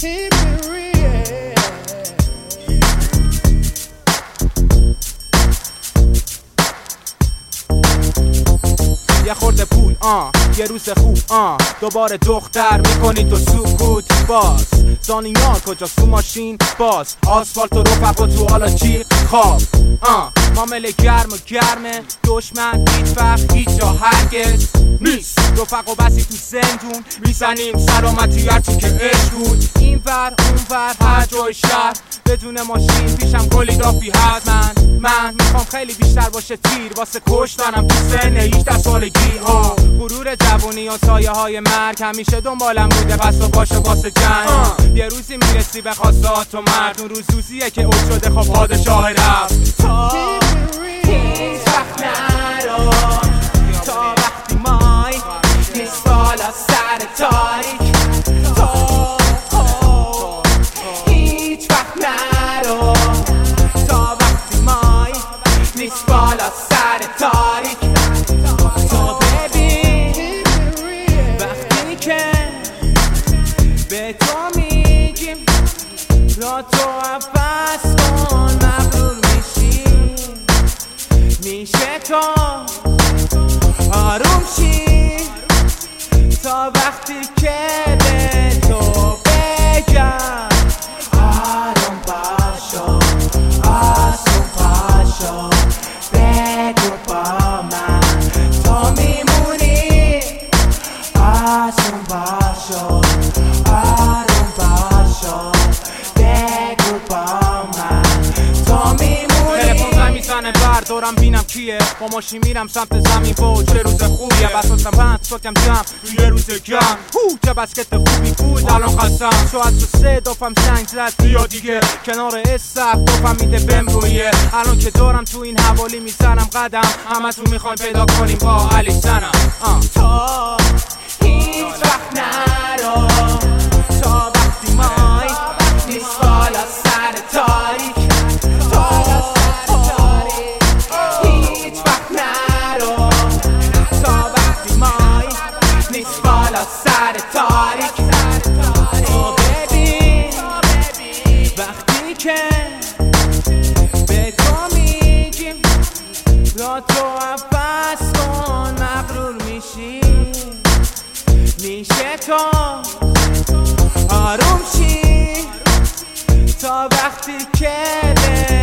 یه خورده پول یه روز خوب دوباره دختر میکنی تو سکوت باز زانیار کجا تو ماشین باز آسفالت و رفق و تو حالا جیغ خواب معامله گرم و گرمه دشمن هیچ وقت هیچ جا هرگز نیست رفق و بسی تو زندون میزنیم سلامتی هرچی که عشق بود این ور اون ور هر جای شهر بدون ماشین پیشم کلی رافی هست من میخوام خیلی بیشتر باشه تیر واسه کشتنم تو سن 18 سالگی غرور جوونی و سایه های مرگ همیشه دنبالم بوده بس و باشه واسه جنگ یه روزی میرسی به خواستات و مرد اون روز روزیه که اوج شده خب پادشاه رفت تا هیچ وقت نرو تا وقتی مای نیست بالا سر تاریک تا هیچ وقت نرو تا وقتی مای نیست بالا سر تاریک تا ببین وقتی که به تو میگیم را تو عوض کن مغرور میشی میشه تو آروم شی تا وقتی که به تو بگم آروم باشو آسون باشو بگو با من تو میمونی آسون باشو آروم باشو بگو با من تو میمونی تلفن میزنه بردارم بینم کیه با ماشین میرم سمت زمین با چه روز خوبیه بساسم بند ساکم جمع یه روز گم چه بسکت خوبی بود الان خستم ساعت تو 3 دافم سنگ زد بیا دیگه کنار استخ دافم میده بهم رویه الان که دارم تو این حوالی میزنم قدم همه تو میخوایم پیدا کنیم با علی زنم تا هیچ وقت نرو تا وقتی مای نیست بالا سر تاریک هیچ وقت نرو تا وقتی مای نیست بالا سر تاریک تو ببین وقتی که به تو میگیم را تو عوض کن مغرور میشی میشه تو آروم شی تا وقتی که